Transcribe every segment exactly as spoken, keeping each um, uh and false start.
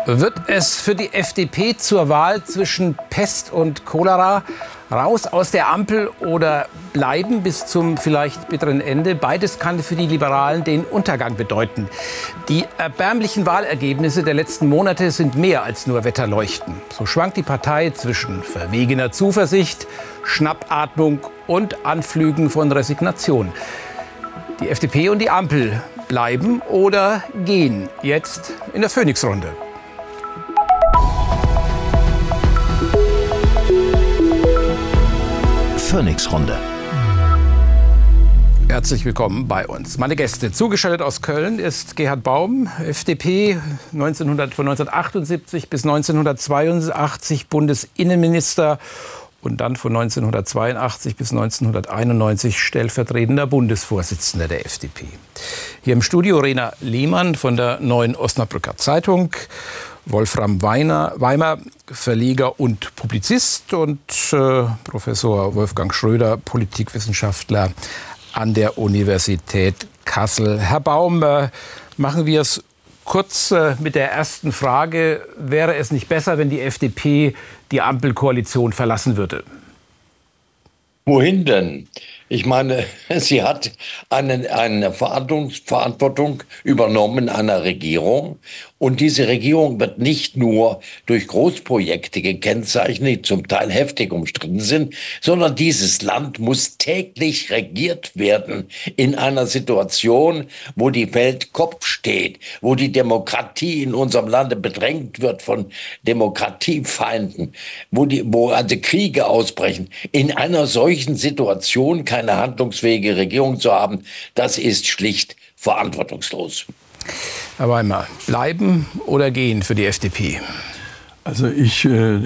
Wird es für die F D P zur Wahl zwischen Pest und Cholera? Raus aus der Ampel oder bleiben bis zum vielleicht bitteren Ende? Beides kann für die Liberalen den Untergang bedeuten. Die erbärmlichen Wahlergebnisse der letzten Monate sind mehr als nur Wetterleuchten. So schwankt die Partei zwischen verwegener Zuversicht, Schnappatmung und Anflügen von Resignation. Die F D P und die Ampel bleiben oder gehen jetzt in der Phoenix-Runde. Phoenix-Runde. Herzlich willkommen bei uns. Meine Gäste. Zugeschaltet aus Köln ist Gerhard Baum, F D P, neunzehnhundert, von neunzehnhundertachtundsiebzig bis neunzehnhundertzweiundachtzig Bundesinnenminister und dann von neunzehnhundertzweiundachtzig bis neunzehnhunderteinundneunzig stellvertretender Bundesvorsitzender der F D P. Hier im Studio Rena Lehmann von der Neuen Osnabrücker Zeitung, Wolfram Weiner, Weimer, Verleger und Publizist, und äh, Professor Wolfgang Schröder, Politikwissenschaftler an der Universität Kassel. Herr Baum, äh, machen wir es kurz äh, mit der ersten Frage. Wäre es nicht besser, wenn die F D P die Ampelkoalition verlassen würde? Wohin denn? Ich meine, sie hat eine, eine Verantwortung übernommen einer Regierung. Und diese Regierung wird nicht nur durch Großprojekte gekennzeichnet, die zum Teil heftig umstritten sind, sondern dieses Land muss täglich regiert werden in einer Situation, wo die Welt Kopf steht, wo die Demokratie in unserem Lande bedrängt wird von Demokratiefeinden, wo, die, wo also Kriege ausbrechen. In einer solchen Situation keine handlungsfähige Regierung zu haben, das ist schlicht verantwortungslos. Herr Weimer, bleiben oder gehen für die F D P? Also ich äh,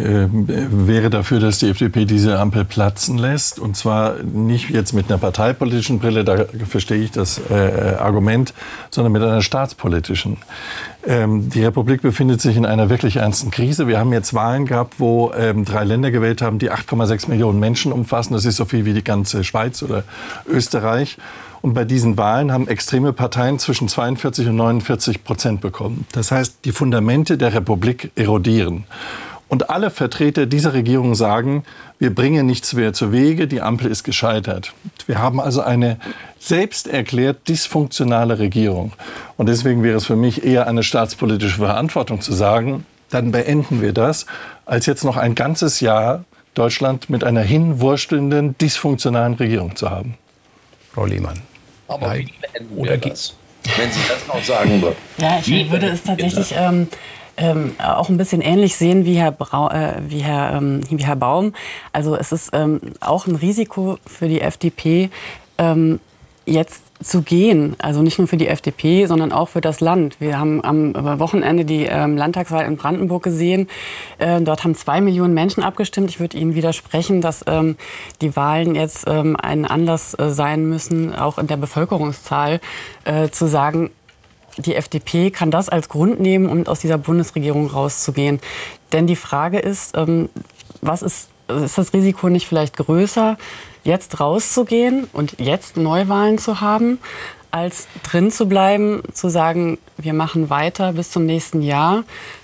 wäre dafür, dass die F D P diese Ampel platzen lässt. Und zwar nicht jetzt mit einer parteipolitischen Brille, da verstehe ich das äh, Argument, sondern mit einer staatspolitischen. Ähm, die Republik befindet sich in einer wirklich ernsten Krise. Wir haben jetzt Wahlen gehabt, wo ähm, drei Länder gewählt haben, die acht Komma sechs Millionen Menschen umfassen. Das ist so viel wie die ganze Schweiz oder Österreich. Und bei diesen Wahlen haben extreme Parteien zwischen zweiundvierzig und neunundvierzig Prozent bekommen. Das heißt, die Fundamente der Republik erodieren. Und alle Vertreter dieser Regierung sagen, wir bringen nichts mehr zu Wege, die Ampel ist gescheitert. Wir haben also eine selbst erklärt dysfunktionale Regierung. Und deswegen wäre es für mich eher eine staatspolitische Verantwortung zu sagen, dann beenden wir das, als jetzt noch ein ganzes Jahr Deutschland mit einer hinwurstelnden, dysfunktionalen Regierung zu haben. Frau Lehmann. Aber wie beenden wir das, wenn Sie das noch sagen würden? Ja, ich würde es tatsächlich ähm, ähm, auch ein bisschen ähnlich sehen wie Herr, Brau, äh, wie Herr, ähm, wie Herr Baum. Also es ist ähm, auch ein Risiko für die F D P, ähm, jetzt zu gehen. Also nicht nur für die F D P, sondern auch für das Land. Wir haben am Wochenende die ähm, Landtagswahl in Brandenburg gesehen. Äh, dort haben zwei Millionen Menschen abgestimmt. Ich würde Ihnen widersprechen, dass ähm, die Wahlen jetzt ähm, ein Anlass äh, sein müssen, auch in der Bevölkerungszahl äh, zu sagen, die F D P kann das als Grund nehmen, um aus dieser Bundesregierung rauszugehen. Denn die Frage ist, ähm, was ist, ist das Risiko nicht vielleicht größer, jetzt rauszugehen und jetzt Neuwahlen zu haben, als drin zu bleiben, zu sagen, wir machen weiter bis zum nächsten Jahr,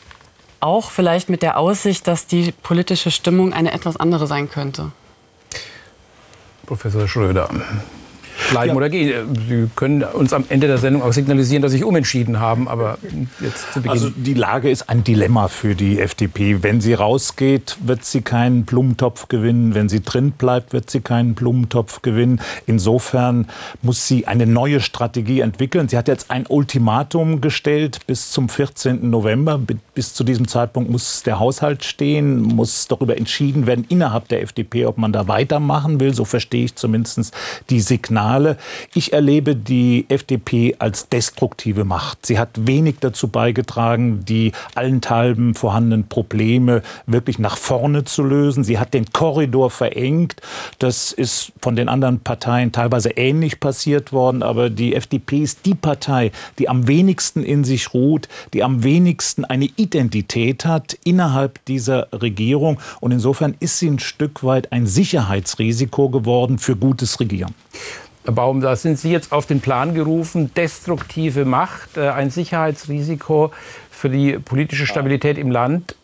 auch vielleicht mit der Aussicht, dass die politische Stimmung eine etwas andere sein könnte? Professor Schröder. Bleiben Ja. oder gehen. Sie können uns am Ende der Sendung auch signalisieren, dass Sie sich umentschieden haben. Aber jetzt zu Beginn. Also die Lage ist ein Dilemma für die F D P. Wenn sie rausgeht, wird sie keinen Blumentopf gewinnen. Wenn sie drin bleibt, wird sie keinen Blumentopf gewinnen. Insofern muss sie eine neue Strategie entwickeln. Sie hat jetzt ein Ultimatum gestellt bis zum vierzehnten November. Bis zu diesem Zeitpunkt muss der Haushalt stehen, muss darüber entschieden werden innerhalb der F D P, ob man da weitermachen will. So verstehe ich zumindest die Signale. Ich erlebe die F D P als destruktive Macht. Sie hat wenig dazu beigetragen, die allenthalben vorhandenen Probleme wirklich nach vorne zu lösen. Sie hat den Korridor verengt. Das ist von den anderen Parteien teilweise ähnlich passiert worden. Aber die F D P ist die Partei, die am wenigsten in sich ruht, die am wenigsten eine Identität hat innerhalb dieser Regierung. Und insofern ist sie ein Stück weit ein Sicherheitsrisiko geworden für gutes Regieren. Herr Baum, da sind Sie jetzt auf den Plan gerufen, destruktive Macht, ein Sicherheitsrisiko für die politische Stabilität im Land.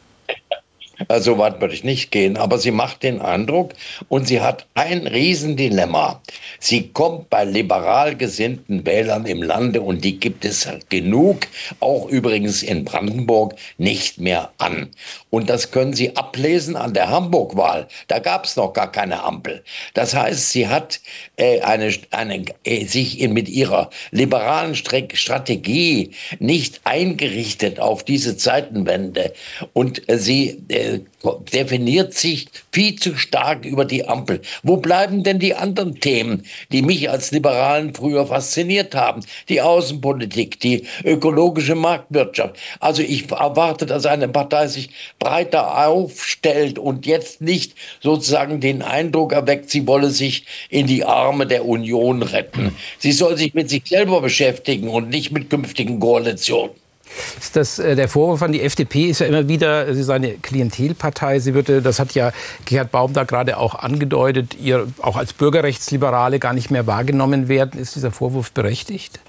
So weit würde ich nicht gehen, aber sie macht den Eindruck und sie hat ein Riesendilemma. Sie kommt bei liberal gesinnten Wählern im Lande, und die gibt es genug, auch übrigens in Brandenburg, nicht mehr an. Und das können Sie ablesen an der Hamburg-Wahl. Da gab es noch gar keine Ampel. Das heißt, sie hat äh, eine, eine, äh, sich in, mit ihrer liberalen Strategie nicht eingerichtet auf diese Zeitenwende. Und äh, sie äh, definiert sich viel zu stark über die Ampel. Wo bleiben denn die anderen Themen, die mich als Liberalen früher fasziniert haben? Die Außenpolitik, die ökologische Marktwirtschaft. Also ich erwarte, dass eine Partei sich breiter aufstellt und jetzt nicht sozusagen den Eindruck erweckt, sie wolle sich in die Arme der Union retten. Sie soll sich mit sich selber beschäftigen und nicht mit künftigen Koalitionen. Ist das äh, der Vorwurf an die F D P ist ja immer wieder, sie sei eine Klientelpartei. Sie würde, das hat ja Gerhard Baum da gerade auch angedeutet, ihr auch als Bürgerrechtsliberale gar nicht mehr wahrgenommen werden. Ist dieser Vorwurf berechtigt?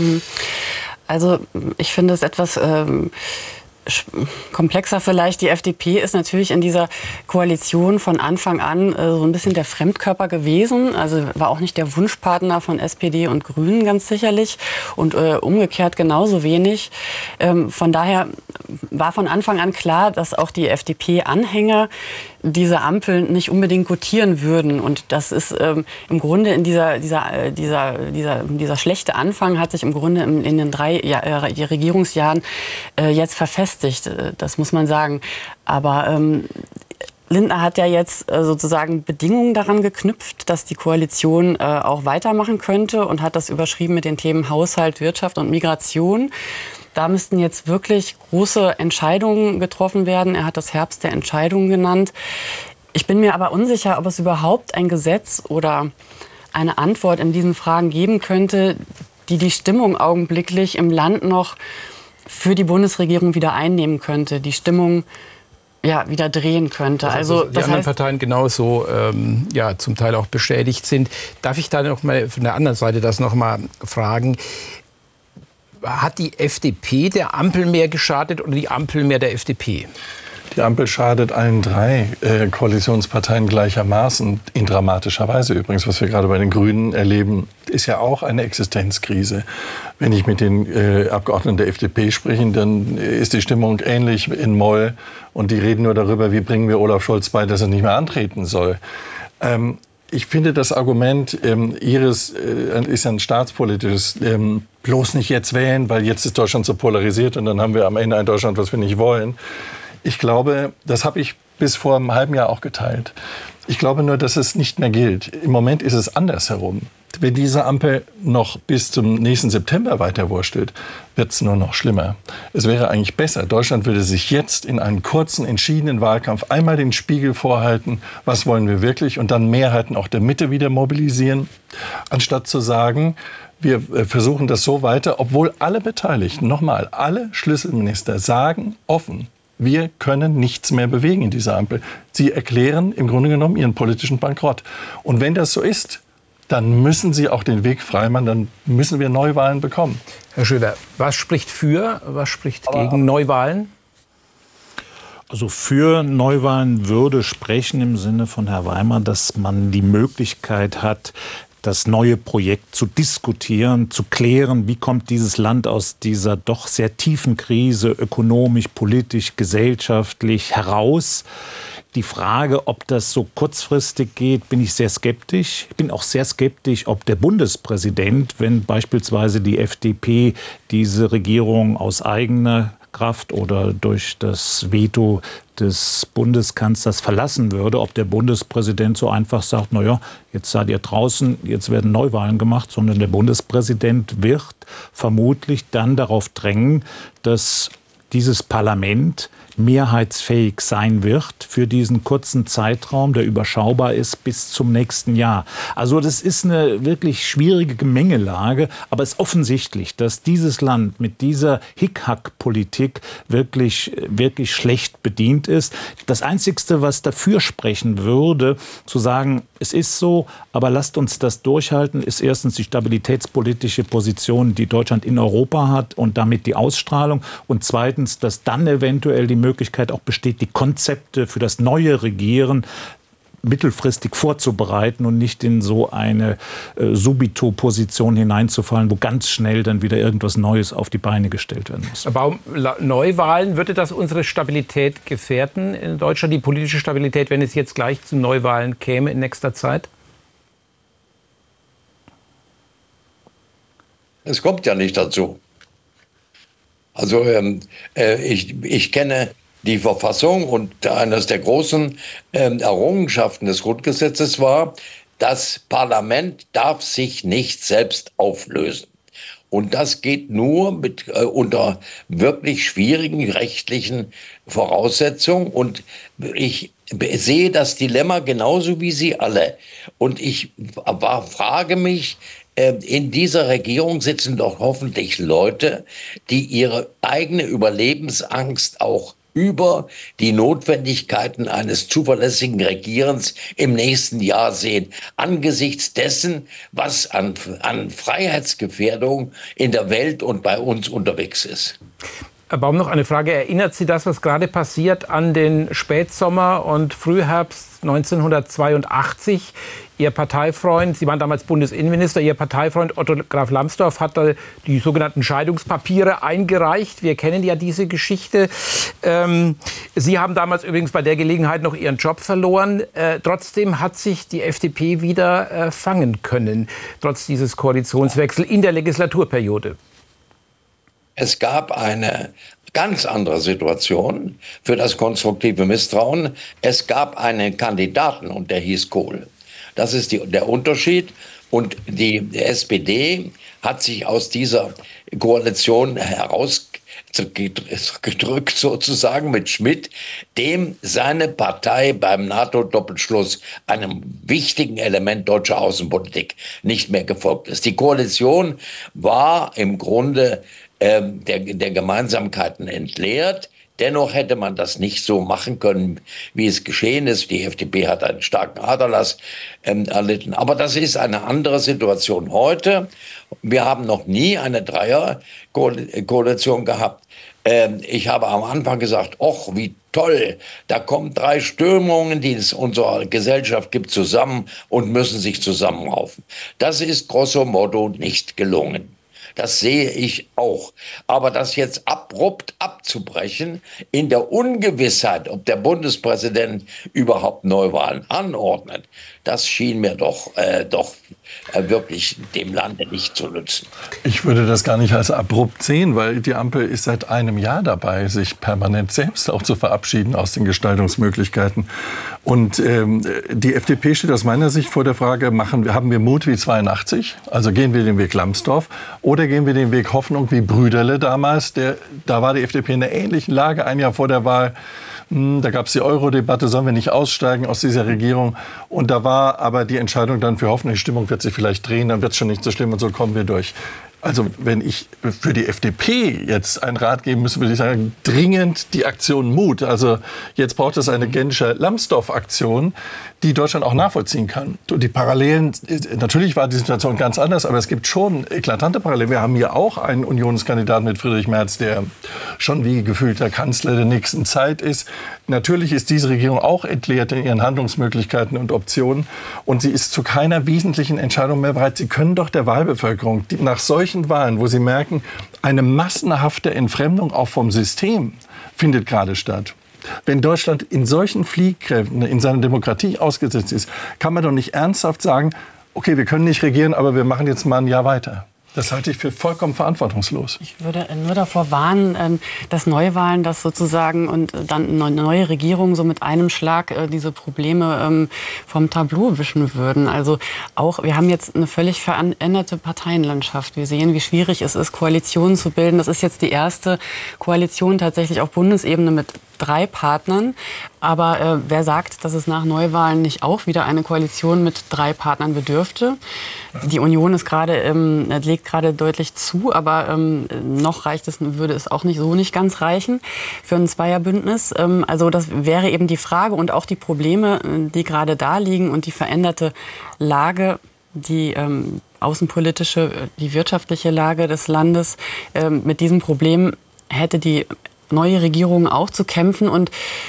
Also ich finde es etwas ähm komplexer vielleicht. Die F D P ist natürlich in dieser Koalition von Anfang an äh, so ein bisschen der Fremdkörper gewesen. Also war auch nicht der Wunschpartner von S P D und Grünen ganz sicherlich und äh, umgekehrt genauso wenig. Ähm, von daher war von Anfang an klar, dass auch die F D P-Anhänger diese Ampel nicht unbedingt gutieren würden. Und das ist ähm, im Grunde in dieser, dieser, dieser, dieser, dieser schlechte Anfang hat sich im Grunde in, in den drei ja, äh, Regierungsjahren äh, jetzt verfestigt. Das muss man sagen. Aber ähm, Lindner hat ja jetzt äh, sozusagen Bedingungen daran geknüpft, dass die Koalition äh, auch weitermachen könnte und hat das überschrieben mit den Themen Haushalt, Wirtschaft und Migration. Da müssten jetzt wirklich große Entscheidungen getroffen werden. Er hat das Herbst der Entscheidungen genannt. Ich bin mir aber unsicher, ob es überhaupt ein Gesetz oder eine Antwort in diesen Fragen geben könnte, die die Stimmung augenblicklich im Land noch für die Bundesregierung wieder einnehmen könnte, die Stimmung ja, wieder drehen könnte. Also, also die das anderen heißt, Parteien genauso ähm, ja, zum Teil auch beschädigt sind. Darf ich da noch mal von der anderen Seite das noch mal fragen? Hat die F D P der Ampel mehr geschadet oder die Ampel mehr der F D P? Die Ampel schadet allen drei äh, Koalitionsparteien gleichermaßen, in dramatischer Weise übrigens. Was wir gerade bei den Grünen erleben, ist ja auch eine Existenzkrise. Wenn ich mit den äh, Abgeordneten der F D P spreche, dann ist die Stimmung ähnlich in Moll. Und die reden nur darüber, wie bringen wir Olaf Scholz bei, dass er nicht mehr antreten soll. Ähm, ich finde, das Argument ähm, Ihres äh, ist ja ein staatspolitisches, ähm, bloß nicht jetzt wählen, weil jetzt ist Deutschland so polarisiert und dann haben wir am Ende ein Deutschland, was wir nicht wollen. Ich glaube, das habe ich bis vor einem halben Jahr auch geteilt. Ich glaube nur, dass es nicht mehr gilt. Im Moment ist es andersherum. Wenn diese Ampel noch bis zum nächsten September weiterwurstelt, wird es nur noch schlimmer. Es wäre eigentlich besser, Deutschland würde sich jetzt in einem kurzen, entschiedenen Wahlkampf einmal den Spiegel vorhalten, was wollen wir wirklich, und dann Mehrheiten auch der Mitte wieder mobilisieren, anstatt zu sagen, wir versuchen das so weiter, obwohl alle Beteiligten, nochmal, alle Schlüsselminister sagen offen, wir können nichts mehr bewegen in dieser Ampel. Sie erklären im Grunde genommen ihren politischen Bankrott. Und wenn das so ist, dann müssen Sie auch den Weg freimachen, dann müssen wir Neuwahlen bekommen. Herr Schöler, was spricht für, was spricht Aber gegen Neuwahlen? Also für Neuwahlen würde sprechen im Sinne von Herrn Weimar, dass man die Möglichkeit hat, das neue Projekt zu diskutieren, zu klären, wie kommt dieses Land aus dieser doch sehr tiefen Krise, ökonomisch, politisch, gesellschaftlich heraus. Die Frage, ob das so kurzfristig geht, bin ich sehr skeptisch. Ich bin auch sehr skeptisch, ob der Bundespräsident, wenn beispielsweise die F D P diese Regierung aus eigener Kraft oder durch das Veto des Bundeskanzlers verlassen würde, ob der Bundespräsident so einfach sagt, na ja, jetzt seid ihr draußen, jetzt werden Neuwahlen gemacht, sondern der Bundespräsident wird vermutlich dann darauf drängen, dass dieses Parlament mehrheitsfähig sein wird für diesen kurzen Zeitraum, der überschaubar ist bis zum nächsten Jahr. Also das ist eine wirklich schwierige Gemengelage, aber es ist offensichtlich, dass dieses Land mit dieser Hickhack-Politik wirklich, wirklich schlecht bedient ist. Das Einzige, was dafür sprechen würde, zu sagen, es ist so, aber lasst uns das durchhalten, ist erstens die stabilitätspolitische Position, die Deutschland in Europa hat und damit die Ausstrahlung. Und zweitens, dass dann eventuell die Möglichkeit auch besteht, die Konzepte für das neue Regieren mittelfristig vorzubereiten und nicht in so eine äh, Subito-Position hineinzufallen, wo ganz schnell dann wieder irgendwas Neues auf die Beine gestellt werden muss. Aber Neuwahlen, würde das unsere Stabilität gefährden in Deutschland, die politische Stabilität, wenn es jetzt gleich zu Neuwahlen käme in nächster Zeit? Es kommt ja nicht dazu. Also ähm, äh, ich, ich kenne die Verfassung und eines der großen ähm, Errungenschaften des Grundgesetzes war, das Parlament darf sich nicht selbst auflösen. Und das geht nur mit, äh, unter wirklich schwierigen rechtlichen Voraussetzungen. Und ich sehe das Dilemma genauso wie Sie alle. Und ich war, frage mich, in dieser Regierung sitzen doch hoffentlich Leute, die ihre eigene Überlebensangst auch über die Notwendigkeiten eines zuverlässigen Regierens im nächsten Jahr sehen, angesichts dessen, was an, an Freiheitsgefährdung in der Welt und bei uns unterwegs ist. Herr Baum, noch eine Frage. Erinnert Sie das, was gerade passiert, an den Spätsommer und Frühherbst neunzehnhundertzweiundachtzig? Ihr Parteifreund, Sie waren damals Bundesinnenminister, Ihr Parteifreund Otto Graf Lambsdorff hat da die sogenannten Scheidungspapiere eingereicht. Wir kennen ja diese Geschichte. Ähm, Sie haben damals übrigens bei der Gelegenheit noch Ihren Job verloren. Äh, trotzdem hat sich die F D P wieder äh, fangen können, trotz dieses Koalitionswechsels in der Legislaturperiode. Es gab eine ganz andere Situation für das konstruktive Misstrauen. Es gab einen Kandidaten und der hieß Kohl. Das ist die, der Unterschied. Und die S P D hat sich aus dieser Koalition herausgedrückt sozusagen mit Schmidt, dem seine Partei beim NATO-Doppelschluss, einem wichtigen Element deutscher Außenpolitik, nicht mehr gefolgt ist. Die Koalition war im Grunde äh, der, der Gemeinsamkeiten entleert. Dennoch hätte man das nicht so machen können, wie es geschehen ist. Die F D P hat einen starken Aderlass ähm, erlitten. Aber das ist eine andere Situation heute. Wir haben noch nie eine Dreierkoalition gehabt. Ähm, ich habe am Anfang gesagt, och, wie toll, da kommen drei Strömungen, die es unserer Gesellschaft gibt, zusammen und müssen sich zusammenraufen. Das ist grosso modo nicht gelungen. Das sehe ich auch. Aber das jetzt abrupt abzubrechen, in der Ungewissheit, ob der Bundespräsident überhaupt Neuwahlen anordnet, das schien mir doch, äh, doch äh, wirklich dem Lande nicht zu nützen. Ich würde das gar nicht als abrupt sehen, weil die Ampel ist seit einem Jahr dabei, sich permanent selbst auch zu verabschieden aus den Gestaltungsmöglichkeiten. Und ähm, die F D P steht aus meiner Sicht vor der Frage, machen, haben wir Mut wie zweiundachtzig? Also gehen wir den Weg Lambsdorff oder gehen wir den Weg Hoffnung wie Brüderle damals? Der, da war die F D P in einer ähnlichen Lage, ein Jahr vor der Wahl. Da gab es die Euro-Debatte, sollen wir nicht aussteigen aus dieser Regierung? Und da war aber die Entscheidung dann für Hoffnung, die Stimmung wird sich vielleicht drehen, dann wird es schon nicht so schlimm und so kommen wir durch. Also wenn ich für die F D P jetzt einen Rat geben müsste, würde ich sagen, dringend die Aktion Mut. Also jetzt braucht es eine Genscher Lambsdorff-Aktion, die Deutschland auch nachvollziehen kann. Die Parallelen, natürlich war die Situation ganz anders, aber es gibt schon eklatante Parallelen. Wir haben hier auch einen Unionskandidaten mit Friedrich Merz, der schon wie gefühlter Kanzler der nächsten Zeit ist. Natürlich ist diese Regierung auch entleert in ihren Handlungsmöglichkeiten und Optionen. Und sie ist zu keiner wesentlichen Entscheidung mehr bereit. Sie können doch der Wahlbevölkerung, die nach solchen Wahlen, wo sie merken, eine massenhafte Entfremdung auch vom System findet gerade statt. Wenn Deutschland in solchen Fliehkräften in seiner Demokratie ausgesetzt ist, kann man doch nicht ernsthaft sagen, okay, wir können nicht regieren, aber wir machen jetzt mal ein Jahr weiter. Das halte ich für vollkommen verantwortungslos. Ich würde nur davor warnen, dass Neuwahlen das sozusagen und dann eine neue Regierung so mit einem Schlag diese Probleme vom Tableau wischen würden. Also auch, wir haben jetzt eine völlig veränderte Parteienlandschaft. Wir sehen, wie schwierig es ist, Koalitionen zu bilden. Das ist jetzt die erste Koalition tatsächlich auf Bundesebene mit drei Partnern. Aber äh, wer sagt, dass es nach Neuwahlen nicht auch wieder eine Koalition mit drei Partnern bedürfte? Die Union ist gerade, ähm, legt gerade deutlich zu, aber ähm, noch reicht es, würde es auch nicht so nicht ganz reichen für ein Zweierbündnis. Ähm, also das wäre eben die Frage und auch die Probleme, die gerade da liegen und die veränderte Lage, die ähm, außenpolitische, die wirtschaftliche Lage des Landes. Ähm, mit diesem Problem hätte die neue Regierung auch zu kämpfen und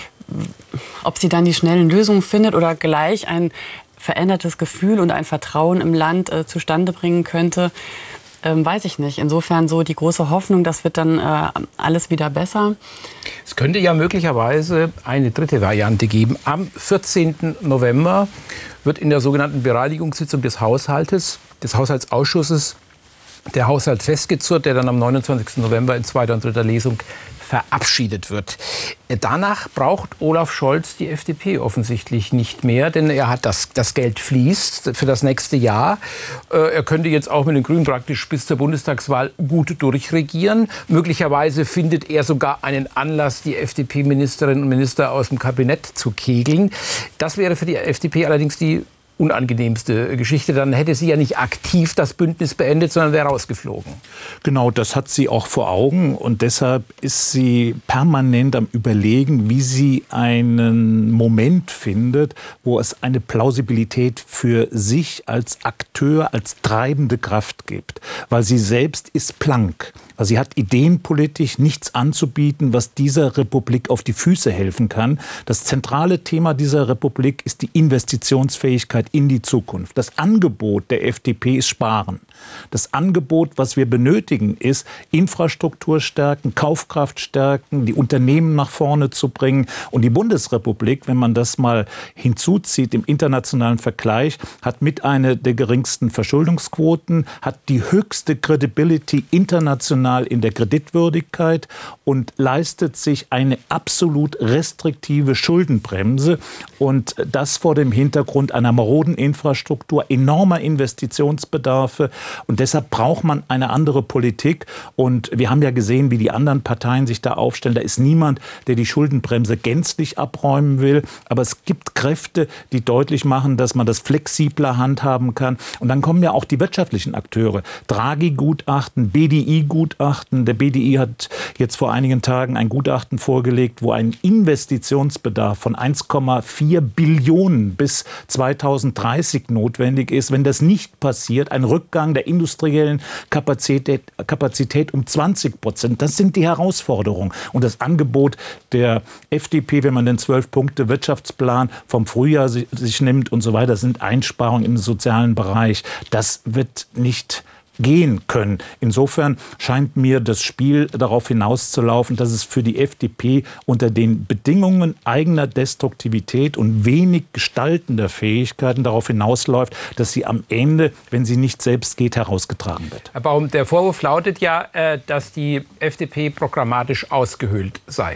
ob sie dann die schnellen Lösungen findet oder gleich ein verändertes Gefühl und ein Vertrauen im Land äh, zustande bringen könnte, ähm, weiß ich nicht. Insofern so die große Hoffnung, das wird dann äh, alles wieder besser. Es könnte ja möglicherweise eine dritte Variante geben. Am vierzehnten November wird in der sogenannten Bereinigungssitzung des Haushaltes, des Haushaltsausschusses, der Haushalt festgezurrt, der dann am neunundzwanzigsten November in zweiter und dritter Lesung verabschiedet wird. Danach braucht Olaf Scholz die F D P offensichtlich nicht mehr, denn er hat das, das Geld fließt für das nächste Jahr. Er könnte jetzt auch mit den Grünen praktisch bis zur Bundestagswahl gut durchregieren. Möglicherweise findet er sogar einen Anlass, die F D P-Ministerinnen und Minister aus dem Kabinett zu kegeln. Das wäre für die F D P allerdings die unangenehmste Geschichte. Dann hätte sie ja nicht aktiv das Bündnis beendet, sondern wäre rausgeflogen. Genau, das hat sie auch vor Augen und deshalb ist sie permanent am Überlegen, wie sie einen Moment findet, wo es eine Plausibilität für sich als Akteur, als treibende Kraft gibt. Weil sie selbst ist blank. Also sie hat ideenpolitisch nichts anzubieten, was dieser Republik auf die Füße helfen kann. Das zentrale Thema dieser Republik ist die Investitionsfähigkeit in die Zukunft. Das Angebot der F D P ist Sparen. Das Angebot, was wir benötigen, ist Infrastruktur stärken, Kaufkraft stärken, die Unternehmen nach vorne zu bringen. Und die Bundesrepublik, wenn man das mal hinzuzieht im internationalen Vergleich, hat mit einer der geringsten Verschuldungsquoten, hat die höchste Credibility international in der Kreditwürdigkeit und leistet sich eine absolut restriktive Schuldenbremse. Und das vor dem Hintergrund einer maroden Infrastruktur, enormer Investitionsbedarfe. Und deshalb braucht man eine andere Politik. Und wir haben ja gesehen, wie die anderen Parteien sich da aufstellen. Da ist niemand, der die Schuldenbremse gänzlich abräumen will. Aber es gibt Kräfte, die deutlich machen, dass man das flexibler handhaben kann. Und dann kommen ja auch die wirtschaftlichen Akteure. Draghi-Gutachten, B D I-Gutachten. Der B D I hat jetzt vor einigen Tagen ein Gutachten vorgelegt, wo ein Investitionsbedarf von eins Komma vier Billionen bis zweitausenddreißig notwendig ist. Wenn das nicht passiert, ein Rückgang der industriellen Kapazität, Kapazität um zwanzig Prozent. Das sind die Herausforderungen. Und das Angebot der F D P, wenn man den zwölf-Punkte-Wirtschaftsplan vom Frühjahr sich nimmt und so weiter, sind Einsparungen im sozialen Bereich. Das wird nicht gehen können. Insofern scheint mir das Spiel darauf hinauszulaufen, dass es für die F D P unter den Bedingungen eigener Destruktivität und wenig gestaltender Fähigkeiten darauf hinausläuft, dass sie am Ende, wenn sie nicht selbst geht, herausgetragen wird. Herr Baum, der Vorwurf lautet ja, dass die F D P programmatisch ausgehöhlt sei.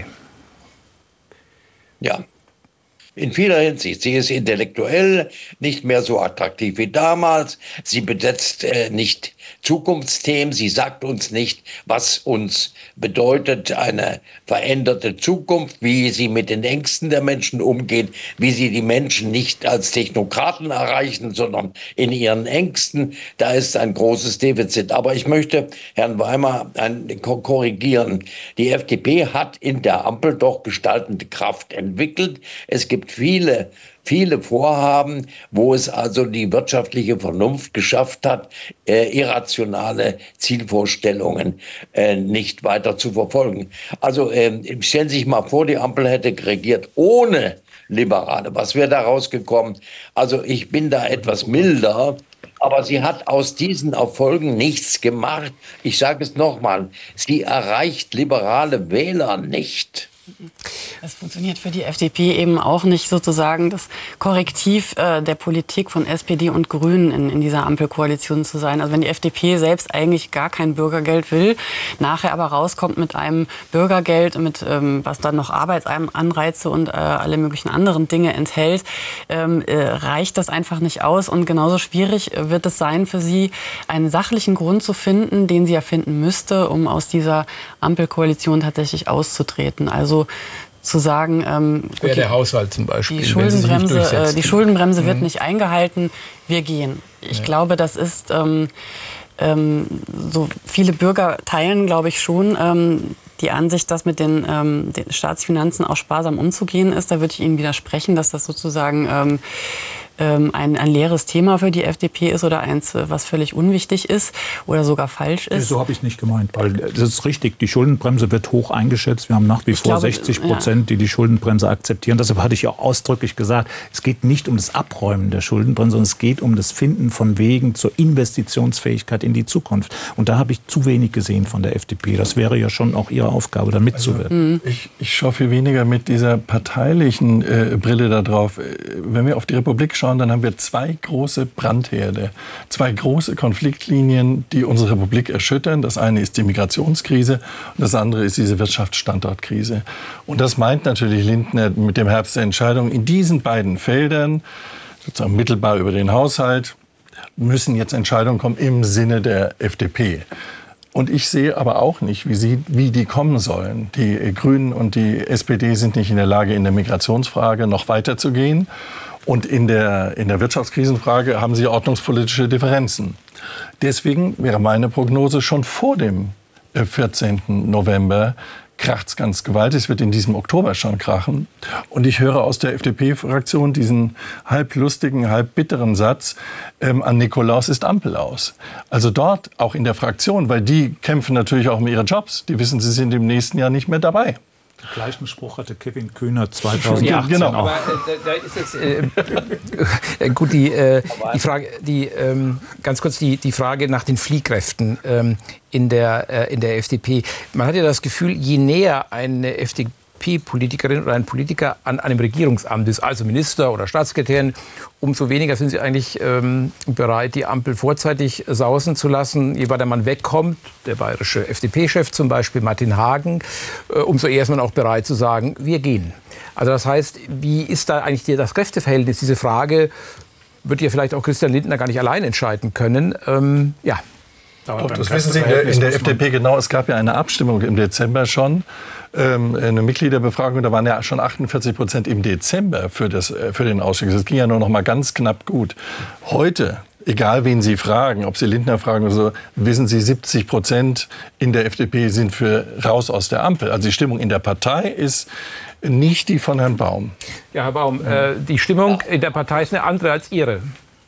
Ja. In vieler Hinsicht. Sie ist intellektuell nicht mehr so attraktiv wie damals. Sie besetzt äh, nicht Zukunftsthemen. Sie sagt uns nicht, was uns bedeutet eine veränderte Zukunft, wie sie mit den Ängsten der Menschen umgeht, wie sie die Menschen nicht als Technokraten erreichen, sondern in ihren Ängsten. Da ist ein großes Defizit. Aber ich möchte Herrn Weimar ein, korrigieren. Die F D P hat in der Ampel doch gestaltende Kraft entwickelt. Es gibt viele, viele Vorhaben, wo es also die wirtschaftliche Vernunft geschafft hat, äh, irrationale Zielvorstellungen äh, nicht weiter zu verfolgen. Also äh, stellen Sie sich mal vor, die Ampel hätte regiert ohne Liberale. Was wäre da rausgekommen? Also ich bin da etwas milder. Aber sie hat aus diesen Erfolgen nichts gemacht. Ich sage es nochmal, sie erreicht liberale Wähler nicht. Das funktioniert für die F D P eben auch nicht, sozusagen das Korrektiv äh, der Politik von S P D und Grünen in, in dieser Ampelkoalition zu sein. Also wenn die F D P selbst eigentlich gar kein Bürgergeld will, nachher aber rauskommt mit einem Bürgergeld, mit ähm, was dann noch Arbeitsanreize und äh, alle möglichen anderen Dinge enthält, ähm, äh, reicht das einfach nicht aus. Und genauso schwierig wird es sein für sie, einen sachlichen Grund zu finden, den sie ja finden müsste, um aus dieser Ampelkoalition tatsächlich auszutreten. Also zu sagen, ähm, okay, der Haushalt zum Beispiel, die Schuldenbremse, äh, die Schuldenbremse mhm. wird nicht eingehalten, wir gehen. Ich ja. glaube, das ist ähm, ähm, so viele Bürger teilen, glaube ich schon. Ähm, Die Ansicht, dass mit den, ähm, den Staatsfinanzen auch sparsam umzugehen ist, da würde ich Ihnen widersprechen, dass das sozusagen ähm, ähm, ein, ein leeres Thema für die F D P ist oder eins, was völlig unwichtig ist oder sogar falsch ist. So habe ich es nicht gemeint, weil das ist richtig, die Schuldenbremse wird hoch eingeschätzt. Wir haben nach wie ich vor glaube, sechzig Prozent, die die Schuldenbremse akzeptieren. Deshalb hatte ich auch ausdrücklich gesagt, es geht nicht um das Abräumen der Schuldenbremse, sondern es geht um das Finden von Wegen zur Investitionsfähigkeit in die Zukunft. Und da habe ich zu wenig gesehen von der F D P. Das wäre ja schon auch ihre Aufgabe, da mitzuwirken. Also, ich, ich schaue viel weniger mit dieser parteilichen äh, Brille da drauf. Wenn wir auf die Republik schauen, dann haben wir zwei große Brandherde, zwei große Konfliktlinien, die unsere Republik erschüttern. Das eine ist die Migrationskrise und das andere ist diese Wirtschaftsstandortkrise. Und das meint natürlich Lindner mit dem Herbst der Entscheidung. In diesen beiden Feldern, sozusagen mittelbar über den Haushalt, müssen jetzt Entscheidungen kommen im Sinne der F D P. Und ich sehe aber auch nicht, wie, sie, wie die kommen sollen. Die Grünen und die S P D sind nicht in der Lage, in der Migrationsfrage noch weiterzugehen. Und in der, in der Wirtschaftskrisenfrage haben sie ordnungspolitische Differenzen. Deswegen wäre meine Prognose, schon vor dem vierzehnten November kracht es ganz gewaltig. Es wird in diesem Oktober schon krachen. Und ich höre aus der F D P-Fraktion diesen halb lustigen, halb bitteren Satz, ähm, an Nikolaus ist Ampel aus. Also dort, auch in der Fraktion, weil die kämpfen natürlich auch um ihre Jobs. Die wissen, sie sind im nächsten Jahr nicht mehr dabei. Den gleichen Spruch hatte Kevin Kühnert zweitausendachtzehn ja, genau. auch. Aber äh, da ist jetzt äh, gut die, äh, die Frage, die ähm, ganz kurz die, die Frage nach den Fliehkräften ähm, in der äh, in der F D P. Man hat ja das Gefühl, je näher eine F D P-Politikerin oder ein Politiker an einem Regierungsamt ist, also Minister oder Staatssekretärin, umso weniger sind sie eigentlich ähm, bereit, die Ampel vorzeitig sausen zu lassen. Je weiter man wegkommt, der bayerische F D P-Chef zum Beispiel, Martin Hagen, äh, umso eher ist man auch bereit zu sagen, wir gehen. Also das heißt, wie ist da eigentlich das Kräfteverhältnis? Diese Frage wird ja vielleicht auch Christian Lindner gar nicht allein entscheiden können. Ähm, ja. Doch, das wissen Sie in der, in der F D P genau. Es gab ja eine Abstimmung im Dezember schon, ähm, eine Mitgliederbefragung. Da waren ja schon achtundvierzig Prozent im Dezember für, das, für den Ausstieg. Das ging ja nur noch mal ganz knapp gut. Heute, egal wen Sie fragen, ob Sie Lindner fragen oder so, wissen Sie, siebzig Prozent in der F D P sind für raus aus der Ampel. Also die Stimmung in der Partei ist nicht die von Herrn Baum. Ja, Herr Baum, äh, die Stimmung in der Partei ist eine andere als Ihre.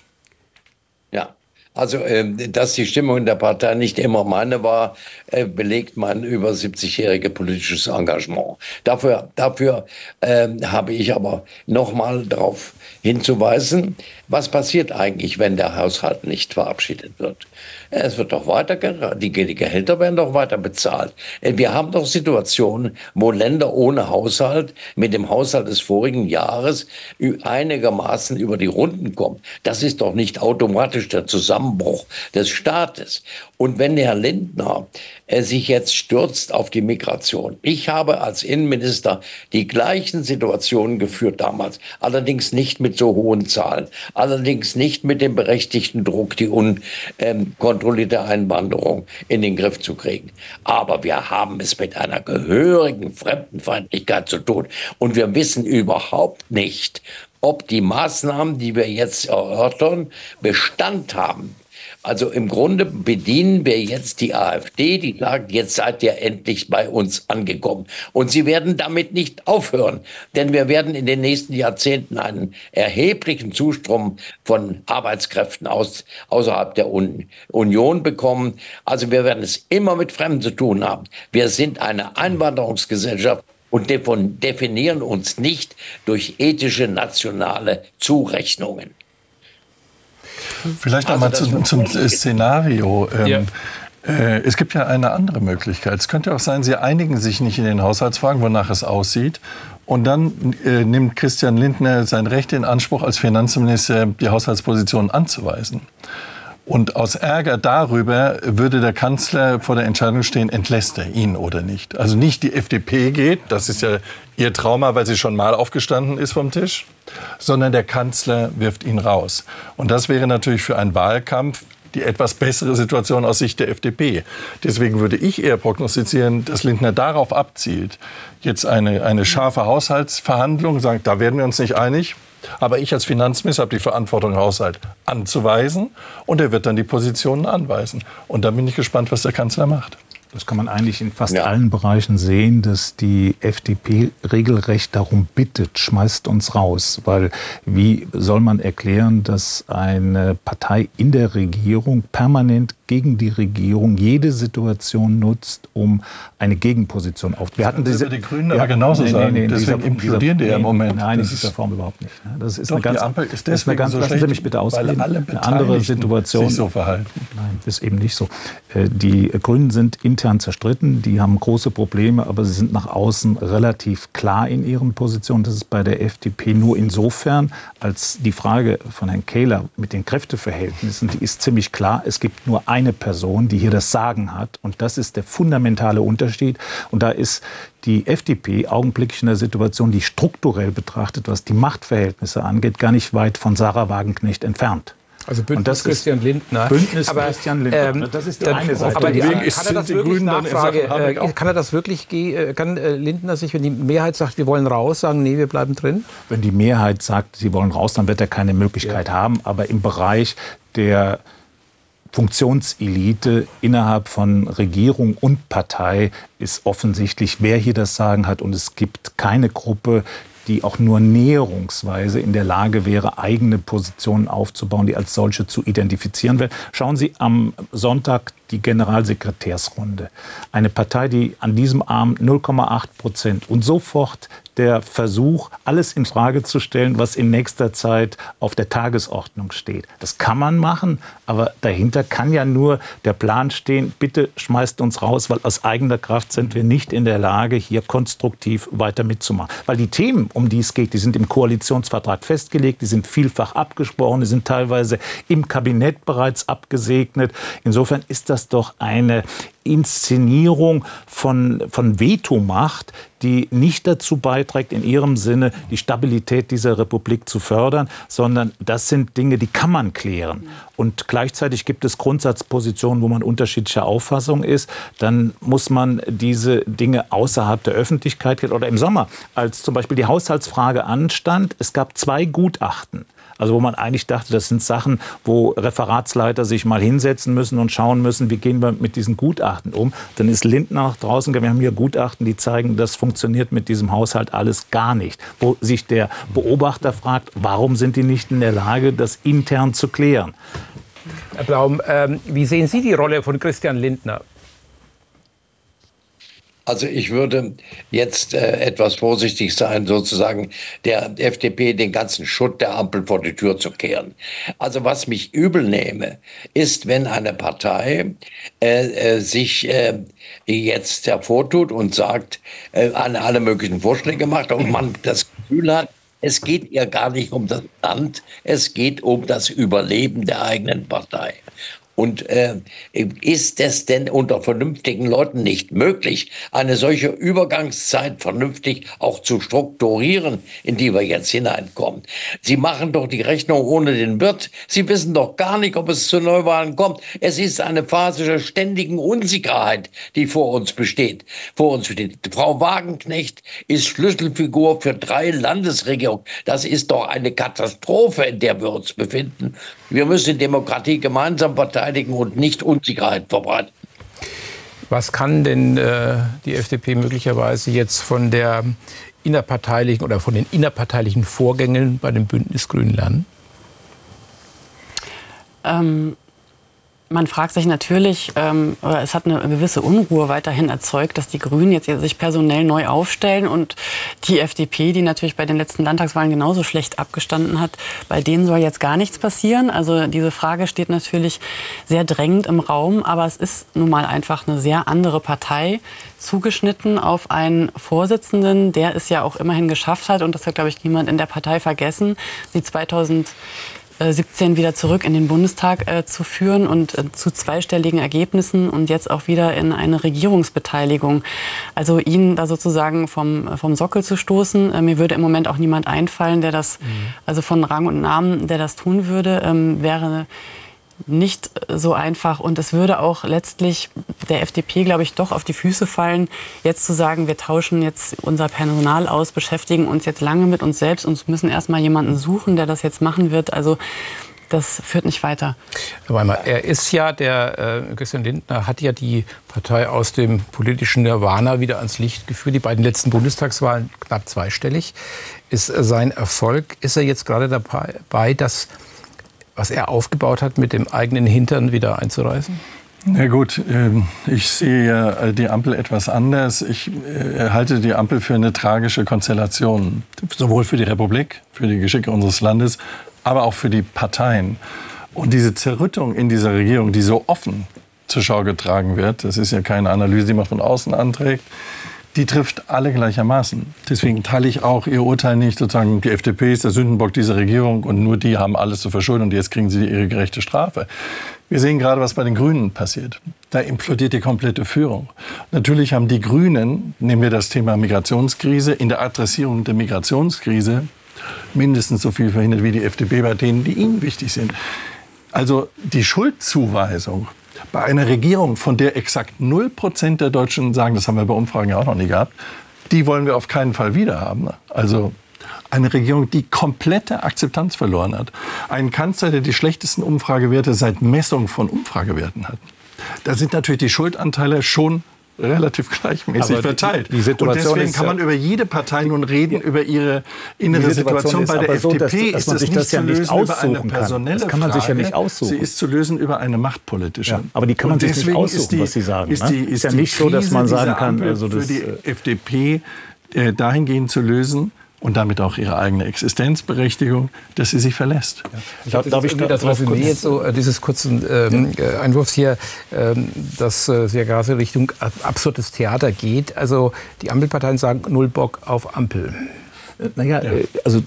Ja. Also, dass die Stimmung in der Partei nicht immer meine war, belegt mein über siebzigjähriges politisches Engagement. Dafür, dafür äh, habe ich aber noch mal darauf hinzuweisen, was passiert eigentlich, wenn der Haushalt nicht verabschiedet wird. Es wird doch weiter, die Gehälter werden doch weiter bezahlt. Wir haben doch Situationen, wo Länder ohne Haushalt mit dem Haushalt des vorigen Jahres einigermaßen über die Runden kommen. Das ist doch nicht automatisch der Zusammenbruch des Staates. Und wenn Herr Lindner äh, sich jetzt stürzt auf die Migration. Ich habe als Innenminister die gleichen Situationen geführt damals, allerdings nicht mit so hohen Zahlen, allerdings nicht mit dem berechtigten Druck, die unkontrollierte Einwanderung in den Griff zu kriegen. Aber wir haben es mit einer gehörigen Fremdenfeindlichkeit zu tun. Und wir wissen überhaupt nicht, ob die Maßnahmen, die wir jetzt erörtern, Bestand haben. Also im Grunde bedienen wir jetzt die AfD, die sagt, jetzt seid ihr endlich bei uns angekommen. Und sie werden damit nicht aufhören, denn wir werden in den nächsten Jahrzehnten einen erheblichen Zustrom von Arbeitskräften aus, außerhalb der Union bekommen. Also wir werden es immer mit Fremden zu tun haben. Wir sind eine Einwanderungsgesellschaft und definieren uns nicht durch ethische nationale Zurechnungen. Vielleicht noch also mal zum, zum Szenario. Ähm, ja. äh, es gibt ja eine andere Möglichkeit. Es könnte auch sein, Sie einigen sich nicht in den Haushaltsfragen, wonach es aussieht. Und dann äh, nimmt Christian Lindner sein Recht in Anspruch, als Finanzminister die Haushaltsposition anzuweisen. Und aus Ärger darüber würde der Kanzler vor der Entscheidung stehen, entlässt er ihn oder nicht. Also nicht die F D P geht, das ist ja ihr Trauma, weil sie schon mal aufgestanden ist vom Tisch, sondern der Kanzler wirft ihn raus. Und das wäre natürlich für einen Wahlkampf die etwas bessere Situation aus Sicht der F D P. Deswegen würde ich eher prognostizieren, dass Lindner darauf abzielt, jetzt eine, eine scharfe Haushaltsverhandlung, sagt, da werden wir uns nicht einig. Aber ich als Finanzminister habe die Verantwortung, Haushalt anzuweisen. Und er wird dann die Positionen anweisen. Und dann bin ich gespannt, was der Kanzler macht. Das kann man eigentlich in fast ja. allen Bereichen sehen, dass die F D P regelrecht darum bittet, schmeißt uns raus. Weil wie soll man erklären, dass eine Partei in der Regierung permanent gegen die Regierung jede Situation nutzt, um eine Gegenposition aufzunehmen. Wir hatten diese, die Grünen aber genauso nee, sagen. Nee, nee, deswegen dieser, implodieren die ja im Moment. Nein, in dieser Form überhaupt nicht. Das ist doch, eine ganz, die Ampel ist deswegen ganz, so lassen Sie mich bitte ausreden. Weil alle eine andere Situation. Sich so verhalten. Nein, ist eben nicht so. Die Grünen sind intern zerstritten, die haben große Probleme, aber sie sind nach außen relativ klar in ihren Positionen. Das ist bei der F D P nur insofern, als die Frage von Herrn Kehler mit den Kräfteverhältnissen, die ist ziemlich klar. Es gibt nur eine Person, die hier das Sagen hat. Und das ist der fundamentale Unterschied. Und da ist die F D P augenblicklich in der Situation, die strukturell betrachtet, was die Machtverhältnisse angeht, gar nicht weit von Sarah Wagenknecht entfernt. Also Bündnis Christian Lindner. Bündnis aber, Christian Lindner. Ähm, das ist die eine Seite. Aber die, Deswegen kann er das wirklich, Nachfrage, äh, kann er das wirklich, kann äh, Lindner sich, wenn die Mehrheit sagt, wir wollen raus, sagen, nee, wir bleiben drin? Wenn die Mehrheit sagt, sie wollen raus, dann wird er keine Möglichkeit ja. haben. Aber im Bereich der Funktionselite innerhalb von Regierung und Partei ist offensichtlich, wer hier das Sagen hat. Und es gibt keine Gruppe, die auch nur näherungsweise in der Lage wäre, eigene Positionen aufzubauen, die als solche zu identifizieren werden. Schauen Sie am Sonntag die Generalsekretärsrunde. Eine Partei, die an diesem Abend null Komma acht Prozent und sofort der Versuch, alles in Frage zu stellen, was in nächster Zeit auf der Tagesordnung steht. Das kann man machen, aber dahinter kann ja nur der Plan stehen, bitte schmeißt uns raus, weil aus eigener Kraft sind wir nicht in der Lage, hier konstruktiv weiter mitzumachen. Weil die Themen, um die es geht, die sind im Koalitionsvertrag festgelegt, die sind vielfach abgesprochen, die sind teilweise im Kabinett bereits abgesegnet. Insofern ist das doch eine Inszenierung von, von Vetomacht, die nicht dazu beiträgt, in ihrem Sinne die Stabilität dieser Republik zu fördern, sondern das sind Dinge, die kann man klären. Und gleichzeitig gibt es Grundsatzpositionen, wo man unterschiedlicher Auffassung ist. Dann muss man diese Dinge außerhalb der Öffentlichkeit oder im Sommer, als zum Beispiel die Haushaltsfrage anstand, es gab zwei Gutachten. Also wo man eigentlich dachte, das sind Sachen, wo Referatsleiter sich mal hinsetzen müssen und schauen müssen, wie gehen wir mit diesen Gutachten um. Dann ist Lindner nach draußen gegangen, wir haben hier Gutachten, die zeigen, das funktioniert mit diesem Haushalt alles gar nicht. Wo sich der Beobachter fragt, warum sind die nicht in der Lage, das intern zu klären? Herr Blaum, ähm, wie sehen Sie die Rolle von Christian Lindner? Also ich würde jetzt äh, etwas vorsichtig sein, sozusagen der F D P den ganzen Schutt der Ampel vor die Tür zu kehren. Also was mich übel nehme, ist, wenn eine Partei äh, äh, sich äh, jetzt hervortut und sagt, äh, alle möglichen Vorschläge macht und man das Gefühl hat, es geht ihr gar nicht um das Land, es geht um das Überleben der eigenen Partei. Und äh, ist es denn unter vernünftigen Leuten nicht möglich, eine solche Übergangszeit vernünftig auch zu strukturieren, in die wir jetzt hineinkommen? Sie machen doch die Rechnung ohne den Wirt. Sie wissen doch gar nicht, ob es zu Neuwahlen kommt. Es ist eine Phase der ständigen Unsicherheit, die vor uns besteht. Vor uns besteht. Frau Wagenknecht ist Schlüsselfigur für drei Landesregierungen. Das ist doch eine Katastrophe, in der wir uns befinden. Wir müssen Demokratie gemeinsam verteidigen und nicht Unsicherheit verbreiten. Was kann denn äh, die F D P möglicherweise jetzt von der innerparteilichen oder von den innerparteilichen Vorgängen bei den Bündnis Grünen lernen? Ähm Man fragt sich natürlich, ähm, oder es hat eine gewisse Unruhe weiterhin erzeugt, dass die Grünen jetzt sich personell neu aufstellen und die F D P, die natürlich bei den letzten Landtagswahlen genauso schlecht abgestanden hat, bei denen soll jetzt gar nichts passieren. Also diese Frage steht natürlich sehr drängend im Raum, aber es ist nun mal einfach eine sehr andere Partei, zugeschnitten auf einen Vorsitzenden, der es ja auch immerhin geschafft hat, und das hat, glaube ich, niemand in der Partei vergessen, sie zweitausendsiebzehn wieder zurück in den Bundestag äh, zu führen und äh, zu zweistelligen Ergebnissen und jetzt auch wieder in eine Regierungsbeteiligung. Also ihn da sozusagen vom, vom Sockel zu stoßen, äh, mir würde im Moment auch niemand einfallen, der das, mhm. also von Rang und Namen, der das tun würde, ähm, wäre nicht so einfach. Und es würde auch letztlich der F D P, glaube ich, doch auf die Füße fallen, jetzt zu sagen, wir tauschen jetzt unser Personal aus, beschäftigen uns jetzt lange mit uns selbst und müssen erst mal jemanden suchen, der das jetzt machen wird. Also das führt nicht weiter. Herr Weimer, er ist ja, der äh, Christian Lindner hat ja die Partei aus dem politischen Nirvana wieder ans Licht geführt. Die beiden letzten Bundestagswahlen knapp zweistellig. Ist äh, sein Erfolg, ist er jetzt gerade dabei, das, was er aufgebaut hat, mit dem eigenen Hintern wieder einzureißen? Na gut, ich sehe ja die Ampel etwas anders. Ich halte die Ampel für eine tragische Konstellation, sowohl für die Republik, für die Geschicke unseres Landes, aber auch für die Parteien. Und diese Zerrüttung in dieser Regierung, die so offen zur Schau getragen wird, das ist ja keine Analyse, die man von außen anträgt, die trifft alle gleichermaßen. Deswegen teile ich auch Ihr Urteil nicht, sozusagen die F D P ist der Sündenbock dieser Regierung und nur die haben alles zu verschulden und jetzt kriegen sie ihre gerechte Strafe. Wir sehen gerade, was bei den Grünen passiert. Da implodiert die komplette Führung. Natürlich haben die Grünen, nehmen wir das Thema Migrationskrise, in der Adressierung der Migrationskrise mindestens so viel verhindert wie die F D P bei denen, die ihnen wichtig sind. Also die Schuldzuweisung bei einer Regierung, von der exakt null Prozent der Deutschen sagen, das haben wir bei Umfragen ja auch noch nie gehabt, die wollen wir auf keinen Fall wieder haben. Also eine Regierung, die komplette Akzeptanz verloren hat. Ein Kanzler, der die schlechtesten Umfragewerte seit Messung von Umfragewerten hat. Da sind natürlich die Schuldanteile schon relativ gleichmäßig aber verteilt. Die, die Situation und deswegen ist, kann man über jede Partei nun reden, über ihre innere Situation. Bei der so, F D P dass, dass ist das nicht das zu ja nicht lösen über eine kann. personelle Das kann man Frage. sich ja nicht aussuchen. Sie ist zu lösen über eine machtpolitische. Ja, aber die kann man und sich nicht aussuchen, die, was Sie sagen. Ist, die, ist, ist ja die nicht so, dass man Krise sagen kann, Ampel also das für die F D P äh, dahingehend zu lösen, und damit auch ihre eigene Existenzberechtigung, dass sie sich verlässt. Ja. Ich glaube, darf ich da das Resümee jetzt so äh, dieses kurzen ähm, ja. Einwurfs hier, ähm, dass äh, sehr gerade Richtung absurdes Theater geht. Also die Ampelparteien sagen null Bock auf Ampel. Naja, ja. also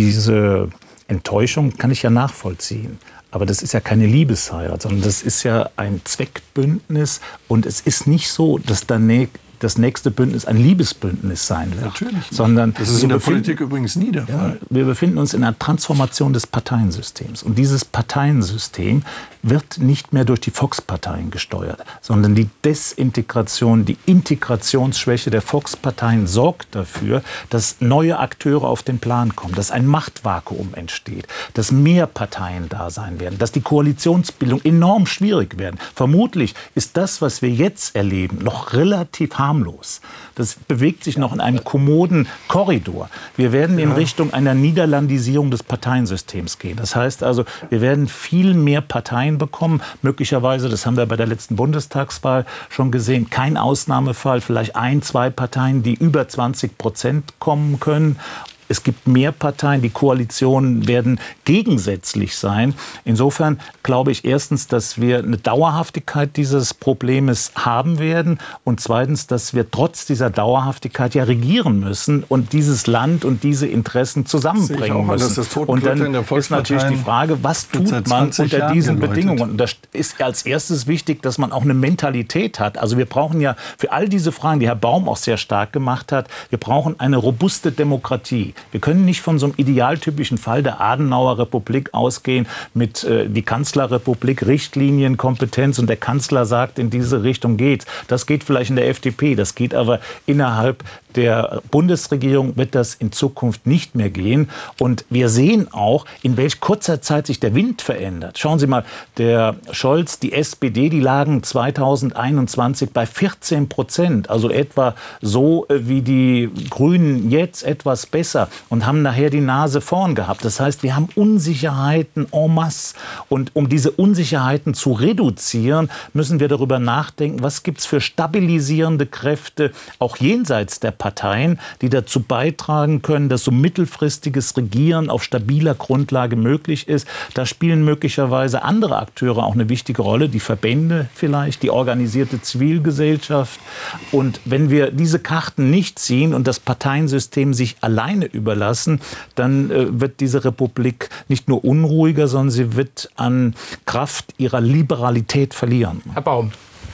diese Enttäuschung kann ich ja nachvollziehen. Aber das ist ja keine Liebesheirat, sondern das ist ja ein Zweckbündnis. Und es ist nicht so, dass da das nächste Bündnis ein Liebesbündnis sein wird. Natürlich. Sondern das ist in der Politik übrigens nie der Fall. Ja, wir befinden uns in einer Transformation des Parteiensystems. Und dieses Parteiensystem wird nicht mehr durch die Volksparteien gesteuert, sondern die Desintegration, die Integrationsschwäche der Volksparteien sorgt dafür, dass neue Akteure auf den Plan kommen, dass ein Machtvakuum entsteht, dass mehr Parteien da sein werden, dass die Koalitionsbildung enorm schwierig werden. Vermutlich ist das, was wir jetzt erleben, noch relativ harmlos. Das bewegt sich noch in einem kommoden Korridor. Wir werden in Richtung einer Niederlandisierung des Parteiensystems gehen. Das heißt also, wir werden viel mehr Parteien bekommen. Möglicherweise, das haben wir bei der letzten Bundestagswahl schon gesehen, kein Ausnahmefall, vielleicht ein, zwei Parteien, die über zwanzig Prozent kommen können. Es gibt mehr Parteien, die Koalitionen werden gegensätzlich sein. Insofern glaube ich erstens, dass wir eine Dauerhaftigkeit dieses Problems haben werden und zweitens, dass wir trotz dieser Dauerhaftigkeit ja regieren müssen und dieses Land und diese Interessen zusammenbringen müssen. Und dann ist natürlich die Frage, was tut man unter diesen Bedingungen? Und das ist als erstes wichtig, dass man auch eine Mentalität hat. Also wir brauchen ja für all diese Fragen, die Herr Baum auch sehr stark gemacht hat, wir brauchen eine robuste Demokratie. Wir können nicht von so einem idealtypischen Fall der Adenauer Republik ausgehen mit äh, die Kanzlerrepublik, Richtlinienkompetenz und der Kanzler sagt, in diese Richtung geht's. Das geht vielleicht in der F D P, das geht aber innerhalb der Bundesregierung wird das in Zukunft nicht mehr gehen. Und wir sehen auch, in welch kurzer Zeit sich der Wind verändert. Schauen Sie mal, der Scholz, die S P D, die lagen zweitausendeinundzwanzig bei vierzehn Prozent. Also etwa so wie die Grünen jetzt, etwas besser. Und haben nachher die Nase vorn gehabt. Das heißt, wir haben Unsicherheiten en masse. Und um diese Unsicherheiten zu reduzieren, müssen wir darüber nachdenken, was gibt es für stabilisierende Kräfte, auch jenseits der Parteien, die dazu beitragen können, dass so mittelfristiges Regieren auf stabiler Grundlage möglich ist. Da spielen möglicherweise andere Akteure auch eine wichtige Rolle, die Verbände vielleicht, die organisierte Zivilgesellschaft. Und wenn wir diese Karten nicht ziehen und das Parteiensystem sich alleine überlassen, dann äh, wird diese Republik nicht nur unruhiger, sondern sie wird an Kraft ihrer Liberalität verlieren. Herr Baum.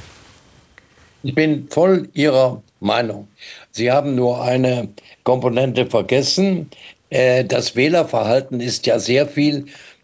Ich bin voll Ihrer Meinung. Sie haben nur eine Komponente vergessen. Das Wählerverhalten ist ja sehr viel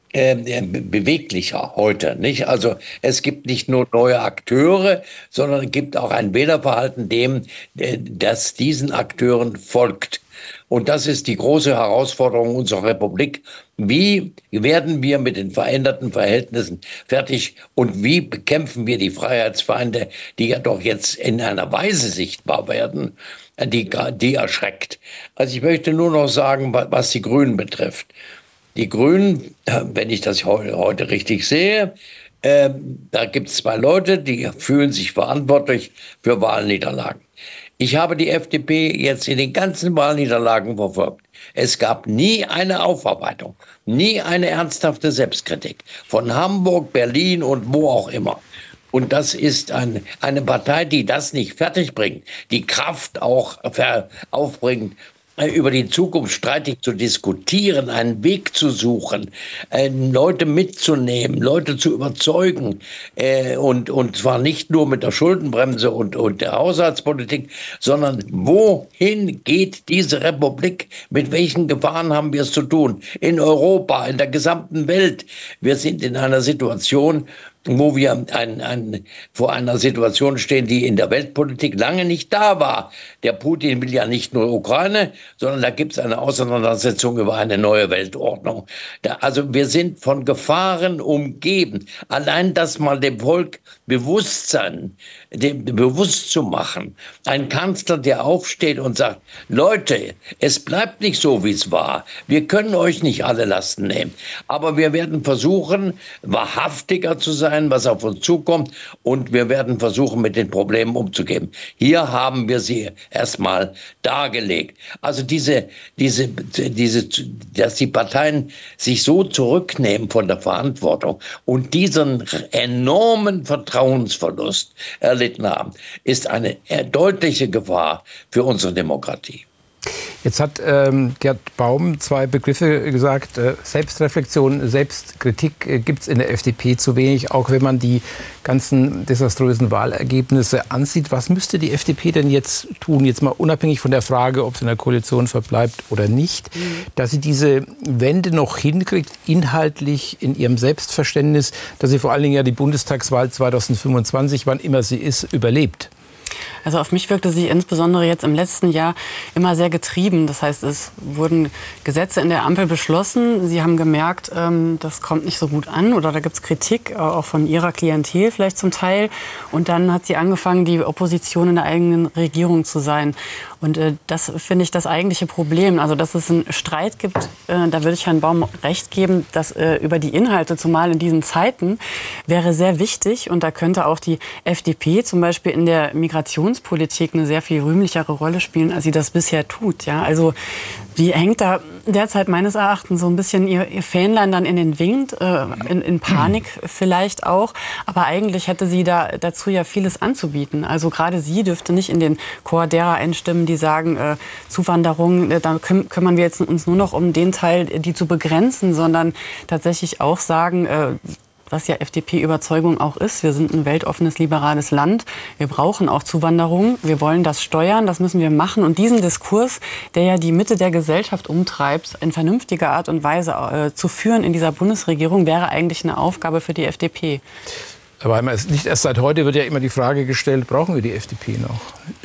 äh, beweglicher heute, nicht? Also es gibt nicht nur neue Akteure, sondern es gibt auch ein Wählerverhalten, dem, äh, das diesen Akteuren folgt. Und das ist die große Herausforderung unserer Republik. Wie werden wir mit den veränderten Verhältnissen fertig und wie bekämpfen wir die Freiheitsfeinde, die ja doch jetzt in einer Weise sichtbar werden, die, die erschreckt. Also ich möchte nur noch sagen, was die Grünen betrifft. Die Grünen, wenn ich das heute richtig sehe, äh, da gibt es zwei Leute, die fühlen sich verantwortlich für Wahlniederlagen. Ich habe die F D P jetzt in den ganzen Wahlniederlagen verfolgt. Es gab nie eine Aufarbeitung, nie eine ernsthafte Selbstkritik. Von Hamburg, Berlin und wo auch immer. Und das ist ein, eine Partei, die das nicht fertig bringt, die Kraft auch aufbringt, über die Zukunft streitig zu diskutieren, einen Weg zu suchen, äh, Leute mitzunehmen, Leute zu überzeugen. Äh, und, und zwar nicht nur mit der Schuldenbremse und, und der Haushaltspolitik, sondern wohin geht diese Republik? Mit welchen Gefahren haben wir es zu tun? In Europa, in der gesamten Welt. Wir sind in einer Situation, wo wir ein, ein, vor einer Situation stehen, die in der Weltpolitik lange nicht da war. Der Putin will ja nicht nur Ukraine, sondern da gibt es eine Auseinandersetzung über eine neue Weltordnung. Da, also wir sind von Gefahren umgeben. Allein das mal dem Volk Bewusstsein, dem bewusst zu machen. Ein Kanzler, der aufsteht und sagt, Leute, es bleibt nicht so, wie es war. Wir können euch nicht alle Lasten nehmen. Aber wir werden versuchen, wahrhaftiger zu sein, was auf uns zukommt. Und wir werden versuchen, mit den Problemen umzugehen. Hier haben wir sie erstmal dargelegt. Also diese, diese, diese, dass die Parteien sich so zurücknehmen von der Verantwortung und diesen enormen Vertrauensverlust erlitten haben, ist eine deutliche Gefahr für unsere Demokratie. Jetzt hat ähm, Gerd Baum zwei Begriffe gesagt, äh, Selbstreflexion, Selbstkritik äh, gibt es in der F D P zu wenig, auch wenn man die ganzen desaströsen Wahlergebnisse ansieht. Was müsste die F D P denn jetzt tun, jetzt mal unabhängig von der Frage, ob sie in der Koalition verbleibt oder nicht, mhm. dass sie diese Wende noch hinkriegt, inhaltlich in ihrem Selbstverständnis, dass sie vor allen Dingen ja die Bundestagswahl zweitausendfünfundzwanzig, wann immer sie ist, überlebt? Also auf mich wirkte sie insbesondere jetzt im letzten Jahr immer sehr getrieben. Das heißt, es wurden Gesetze in der Ampel beschlossen. Sie haben gemerkt, ähm, das kommt nicht so gut an oder da gibt es Kritik, auch von ihrer Klientel vielleicht zum Teil. Und dann hat sie angefangen, die Opposition in der eigenen Regierung zu sein. Und äh, das finde ich das eigentliche Problem. Also, dass es einen Streit gibt, äh, da würde ich Herrn Baum recht geben, dass äh, über die Inhalte, zumal in diesen Zeiten, wäre sehr wichtig. Und da könnte auch die F D P zum Beispiel in der Migrationspolitik eine sehr viel rühmlichere Rolle spielen, als sie das bisher tut. Ja, also die hängt da derzeit meines Erachtens so ein bisschen ihr, ihr Fähnlein dann in den Wind, äh, in, in Panik vielleicht auch. Aber eigentlich hätte sie da dazu ja vieles anzubieten. Also gerade sie dürfte nicht in den Chor derer einstimmen, die sagen, äh, Zuwanderung, äh, da küm- kümmern wir jetzt uns nur noch um den Teil, die zu begrenzen, sondern tatsächlich auch sagen, äh, was ja F D P-Überzeugung auch ist. Wir sind ein weltoffenes, liberales Land. Wir brauchen auch Zuwanderung. Wir wollen das steuern. Das müssen wir machen. Und diesen Diskurs, der ja die Mitte der Gesellschaft umtreibt, in vernünftiger Art und Weise äh, zu führen in dieser Bundesregierung, wäre eigentlich eine Aufgabe für die F D P. Aber nicht erst seit heute wird ja immer die Frage gestellt, brauchen wir die F D P noch?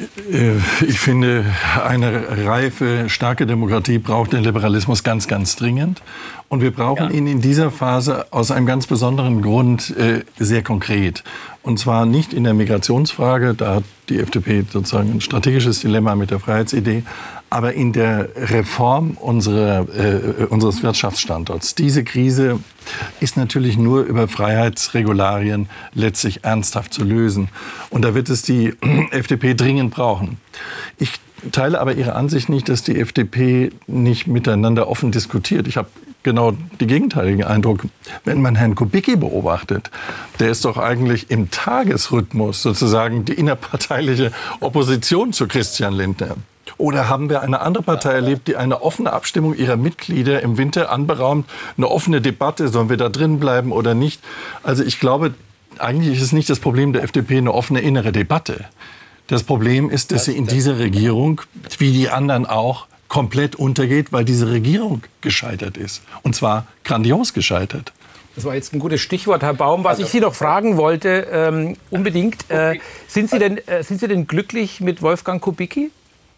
Ich finde, eine reife, starke Demokratie braucht den Liberalismus ganz, ganz dringend. Und wir brauchen ja. ihn in dieser Phase aus einem ganz besonderen Grund äh, sehr konkret. Und zwar nicht in der Migrationsfrage, da hat die F D P sozusagen ein strategisches Dilemma mit der Freiheitsidee, aber in der Reform unserer, äh, unseres Wirtschaftsstandorts. Diese Krise ist natürlich nur über Freiheitsregularien letztlich ernsthaft zu lösen. Und da wird es die F D P dringend brauchen. Ich teile aber Ihre Ansicht nicht, dass die F D P nicht miteinander offen diskutiert. Ich habe genau den gegenteiligen Eindruck. Wenn man Herrn Kubicki beobachtet, der ist doch eigentlich im Tagesrhythmus sozusagen die innerparteiliche Opposition zu Christian Lindner. Oder haben wir eine andere Partei erlebt, die eine offene Abstimmung ihrer Mitglieder im Winter anberaumt, eine offene Debatte, sollen wir da drin bleiben oder nicht? Also ich glaube, eigentlich ist es nicht das Problem der F D P eine offene innere Debatte. Das Problem ist, dass sie in dieser Regierung, wie die anderen auch, komplett untergeht, weil diese Regierung gescheitert ist. Und zwar grandios gescheitert. Das war jetzt ein gutes Stichwort, Herr Baum. Was ich Sie noch fragen wollte, ähm, unbedingt, äh, sind Sie denn, äh, sind Sie denn glücklich mit Wolfgang Kubicki?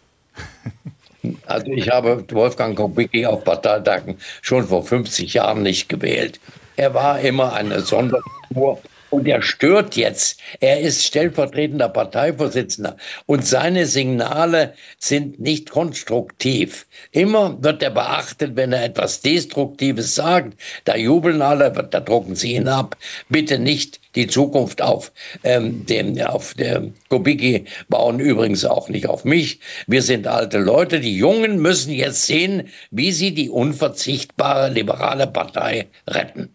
Also ich habe Wolfgang Kubicki auf Parteitagen schon vor fünfzig Jahren nicht gewählt. Er war immer eine Sonderfigur. Und er stört jetzt. Er ist stellvertretender Parteivorsitzender. Und seine Signale sind nicht konstruktiv. Immer wird er beachtet, wenn er etwas Destruktives sagt. Da jubeln alle, da drucken sie ihn ab. Bitte nicht die Zukunft auf, ähm, dem, auf der Kubicki bauen, übrigens auch nicht auf mich. Wir sind alte Leute. Die Jungen müssen jetzt sehen, wie sie die unverzichtbare liberale Partei retten.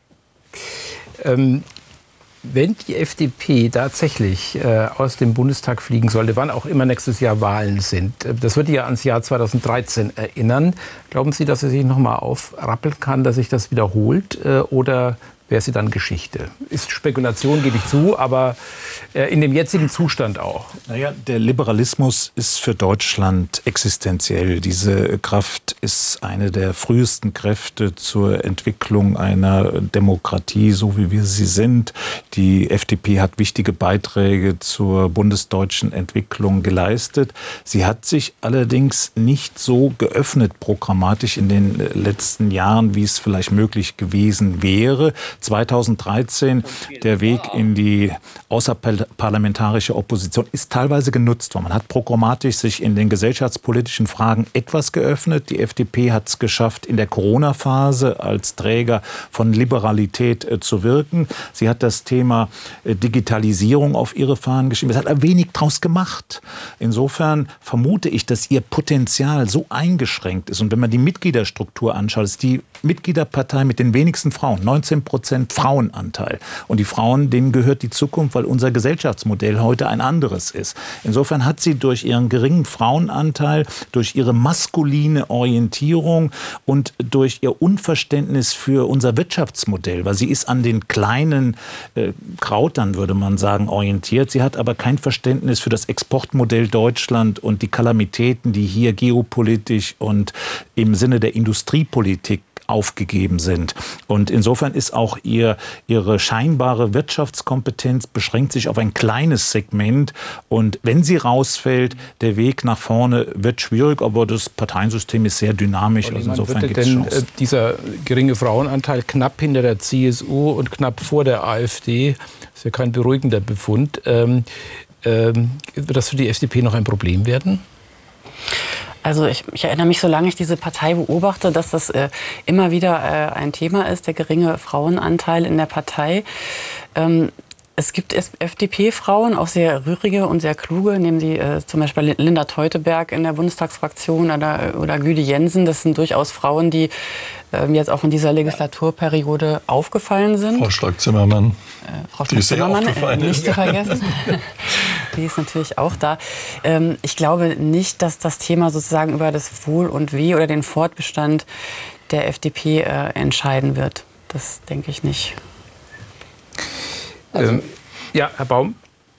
Ähm Wenn die F D P tatsächlich äh, aus dem Bundestag fliegen sollte, wann auch immer nächstes Jahr Wahlen sind, äh, das wird ja ans Jahr zweitausenddreizehn erinnern. Glauben Sie, dass sie sich noch mal aufrappeln kann, dass sich das wiederholt? Äh, oder wäre sie dann Geschichte? Ist Spekulation, gebe ich zu, aber äh, in dem jetzigen Zustand auch. Naja, der Liberalismus ist für Deutschland existenziell. Diese Kraft ist eine der frühesten Kräfte zur Entwicklung einer Demokratie, so wie wir sie sind. Die F D P hat wichtige Beiträge zur bundesdeutschen Entwicklung geleistet. Sie hat sich allerdings nicht so geöffnet programmatisch in den letzten Jahren, wie es vielleicht möglich gewesen wäre. zweitausenddreizehn, der Weg in die außerparlamentarische Opposition ist teilweise genutzt worden. Man hat programmatisch sich in den gesellschaftspolitischen Fragen etwas geöffnet. Die F D P hat es geschafft, in der Corona-Phase als Träger von Liberalität äh, zu wirken. Sie hat das Thema äh, Digitalisierung auf ihre Fahnen geschrieben. Es hat aber wenig draus gemacht. Insofern vermute ich, dass ihr Potenzial so eingeschränkt ist. Und wenn man die Mitgliederstruktur anschaut, ist die Mitgliederpartei mit den wenigsten Frauen, neunzehn Prozent Frauenanteil. Und die Frauen, denen gehört die Zukunft, weil unser Gesellschaftsmodell heute ein anderes ist. Insofern hat sie durch ihren geringen Frauenanteil, durch ihre maskuline Orientierung und durch ihr Unverständnis für unser Wirtschaftsmodell, weil sie ist an den kleinen äh, Krautern, würde man sagen, orientiert. Sie hat aber kein Verständnis für das Exportmodell Deutschland und die Kalamitäten, die hier geopolitisch und im Sinne der Industriepolitik aufgegeben sind. Und insofern ist auch ihr, ihre scheinbare Wirtschaftskompetenz beschränkt sich auf ein kleines Segment. Und wenn sie rausfällt, der Weg nach vorne wird schwierig, aber das Parteiensystem ist sehr dynamisch. Also insofern gibt es Chancen. Denn dieser geringe Frauenanteil knapp hinter der C S U und knapp vor der AfD, ist ja kein beruhigender Befund. Ähm, ähm, wird das für die F D P noch ein Problem werden? Also ich, ich erinnere mich, solange ich diese Partei beobachte, dass das äh, immer wieder äh, ein Thema ist, der geringe Frauenanteil in der Partei. Ähm, es gibt F D P-Frauen, auch sehr rührige und sehr kluge, nehmen Sie äh, zum Beispiel Linda Teuteberg in der Bundestagsfraktion oder, oder Güdi Jensen. Das sind durchaus Frauen, die äh, jetzt auch in dieser Legislaturperiode aufgefallen sind. Frau Strack-Zimmermann. Äh, Frau Strack-Zimmermann, äh, nicht zu vergessen. Die ist natürlich auch da. Ähm, ich glaube nicht, dass das Thema sozusagen über das Wohl und Weh oder den Fortbestand der F D P äh, entscheiden wird. Das denke ich nicht. Also, ähm, ja, Herr Baum.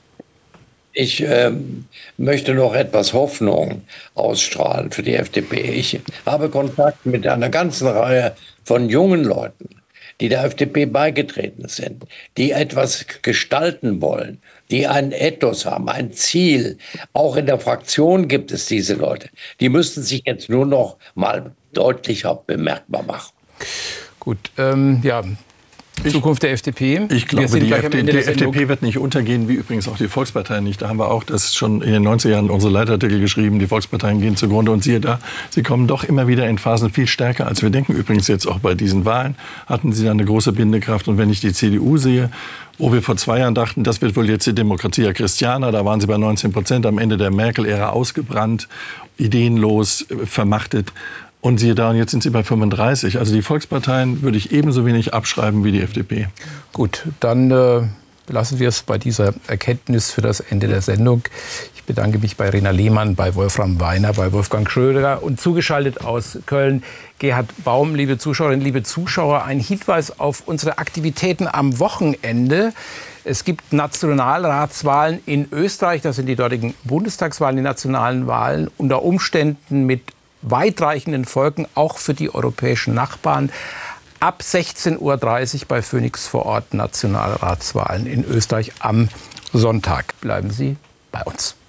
Ich ähm, möchte noch etwas Hoffnung ausstrahlen für die F D P. Ich habe Kontakt mit einer ganzen Reihe von jungen Leuten, die der F D P beigetreten sind, die etwas gestalten wollen, die ein Ethos haben, ein Ziel. Auch in der Fraktion gibt es diese Leute. Die müssten sich jetzt nur noch mal deutlicher bemerkbar machen. Gut, ähm, ja. Die Zukunft der F D P. Ich glaube, die, F D, die F D P wird nicht untergehen, wie übrigens auch die Volkspartei nicht. Da haben wir auch das schon in den neunziger Jahren unsere Leitartikel geschrieben, die Volksparteien gehen zugrunde. Und siehe da, sie kommen doch immer wieder in Phasen viel stärker, als wir denken. Übrigens jetzt auch bei diesen Wahlen hatten sie da eine große Bindekraft. Und wenn ich die C D U sehe, wo wir vor zwei Jahren dachten, das wird wohl jetzt die Democrazia Christiana, da waren sie bei neunzehn Prozent, am Ende der Merkel-Ära ausgebrannt, ideenlos, vermachtet. Und siehe da, und jetzt sind sie bei fünfunddreißig. Also die Volksparteien würde ich ebenso wenig abschreiben wie die F D P. Gut, dann äh, belassen wir es bei dieser Erkenntnis für das Ende der Sendung. Ich bedanke mich bei Rena Lehmann, bei Wolfram Weiner, bei Wolfgang Schröder und zugeschaltet aus Köln Gerhard Baum. Liebe Zuschauerinnen, liebe Zuschauer, ein Hinweis auf unsere Aktivitäten am Wochenende. Es gibt Nationalratswahlen in Österreich. Das sind die dortigen Bundestagswahlen, die nationalen Wahlen. Unter Umständen mit weitreichenden Folgen auch für die europäischen Nachbarn. Ab sechzehn Uhr dreißig bei Phoenix vor Ort Nationalratswahlen in Österreich am Sonntag. Bleiben Sie bei uns.